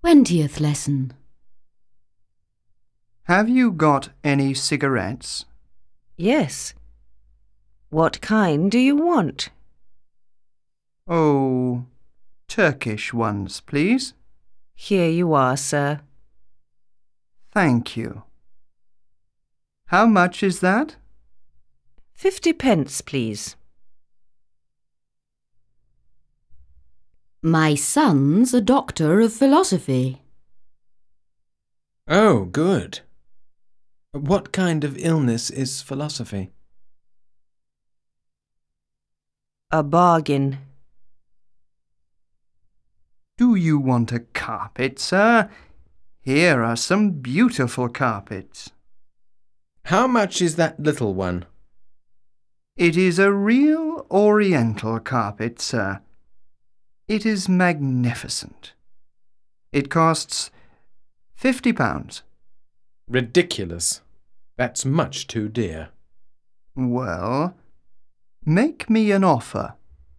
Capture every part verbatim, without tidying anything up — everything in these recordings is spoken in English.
Twentieth lesson. Have you got any cigarettes? Yes. What kind do you want? Oh, Turkish ones, please. Here you are, sir. Thank you. How much is that? Fifty pence, please. My son's a doctor of philosophy. Oh, good. What kind of illness is philosophy? A bargain. Do you want a carpet, sir? Here are some beautiful carpets. How much is that little one? It is a real Oriental carpet, sir. It is magnificent. It costs fifty pounds. Ridiculous. That's much too dear. Well, make me an offer.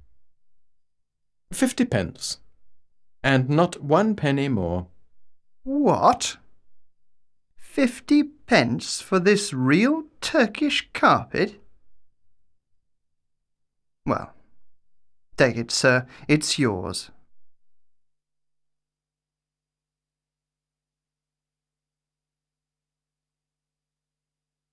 Fifty pence. And not one penny more. What? Fifty pence for this real Turkish carpet? Well, take it, sir. It's yours.